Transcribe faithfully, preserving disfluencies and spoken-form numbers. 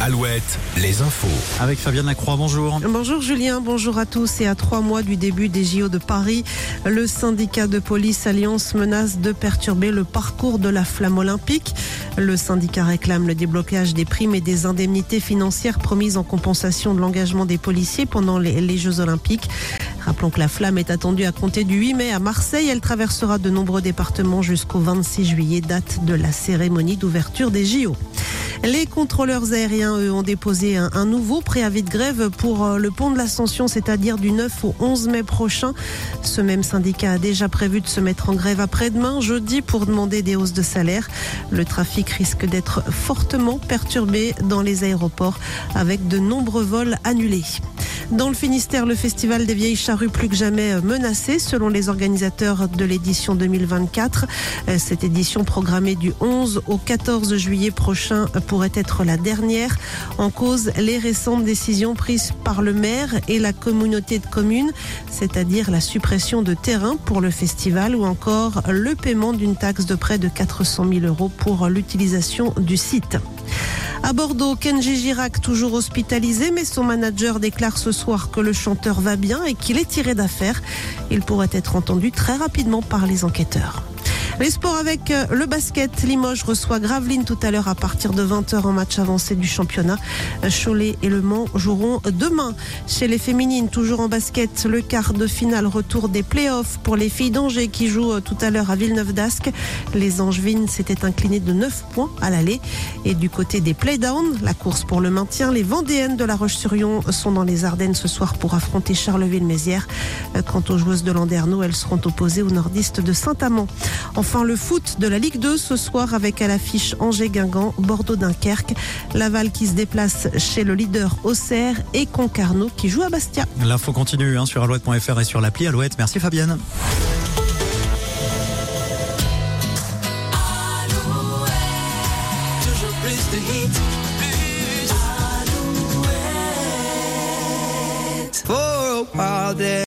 Alouette, les infos. Avec Fabienne Lacroix, bonjour. Bonjour Julien, bonjour à tous. Et à trois mois du début des J O de Paris, le syndicat de police Alliance menace de perturber le parcours de la flamme olympique. Le syndicat réclame le déblocage des primes et des indemnités financières promises en compensation de l'engagement des policiers pendant les, les Jeux olympiques. Rappelons que la flamme est attendue à compter du huit mai à Marseille. Elle traversera de nombreux départements jusqu'au vingt-six juillet, date de la cérémonie d'ouverture des J O. Les contrôleurs aériens, eux, ont déposé un, un nouveau préavis de grève pour le pont de l'Ascension, c'est-à-dire du neuf au onze mai prochain. Ce même syndicat a déjà prévu de se mettre en grève après-demain, jeudi, pour demander des hausses de salaire. Le trafic risque d'être fortement perturbé dans les aéroports avec de nombreux vols annulés. Dans le Finistère, le festival des Vieilles Charrues plus que jamais menacé selon les organisateurs de l'édition deux mille vingt-quatre. Cette édition programmée du onze au quatorze juillet prochain pourrait être la dernière. En cause, les récentes décisions prises par le maire et la communauté de communes, c'est-à-dire la suppression de terrain pour le festival ou encore le paiement d'une taxe de près de quatre cent mille euros pour l'utilisation du site. À Bordeaux, Kenji Girac, toujours hospitalisé, mais son manager déclare ce soir que le chanteur va bien et qu'il est tiré d'affaire. Il pourrait être entendu très rapidement par les enquêteurs. Les sports avec le basket. Limoges reçoit Gravelines tout à l'heure à partir de vingt heures en match avancé du championnat. Cholet et Le Mans joueront demain. Chez les féminines, toujours en basket, le quart de finale retour des playoffs pour les filles d'Angers qui jouent tout à l'heure à Villeneuve-d'Ascq. Les Angevines s'étaient inclinées de neuf points à l'aller. Et du côté des playdowns, la course pour le maintien, les Vendéennes de La Roche-sur-Yon sont dans les Ardennes ce soir pour affronter Charleville-Mézières. Quant aux joueuses de Landerneau, elles seront opposées aux nordistes de Saint-Amand. Enfin, le foot de la Ligue deux ce soir avec à l'affiche Angers-Guingamp, Bordeaux-Dunkerque, Laval qui se déplace chez le leader Auxerre et Concarneau qui joue à Bastia. L'info continue hein, sur alouette point f r et sur l'appli Alouette. Merci Fabienne. For a while there